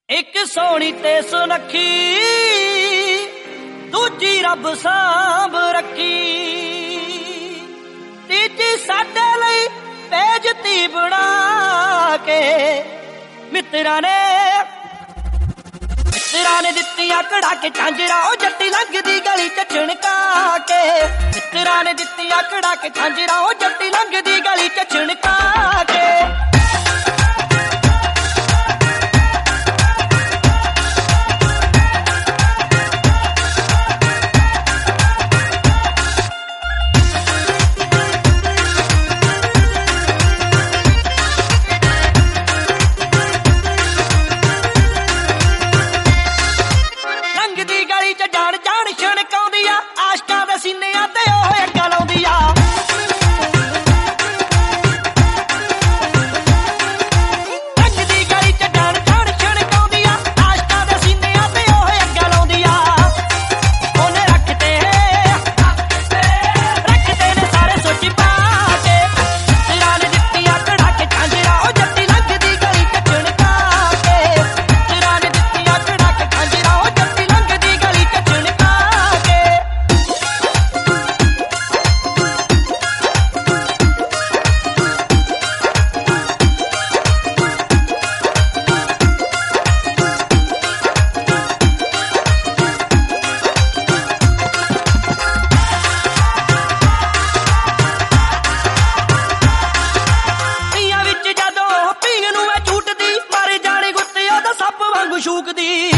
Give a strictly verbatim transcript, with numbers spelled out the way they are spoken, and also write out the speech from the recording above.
एक सोनी ते सुनखी दूजी रब सांभ रखी, तीजी साडे लई भेजती बना के। मित्रा ने मित्रा ने दित्तियां कड़ा के झांजरा, ओ जट्टी लंघदी गली च छिणका के। मित्रा ने दित्तियां कड़ा के झांजरा, ओ जट्टी लंघदी गली च छिणका के। शूक दी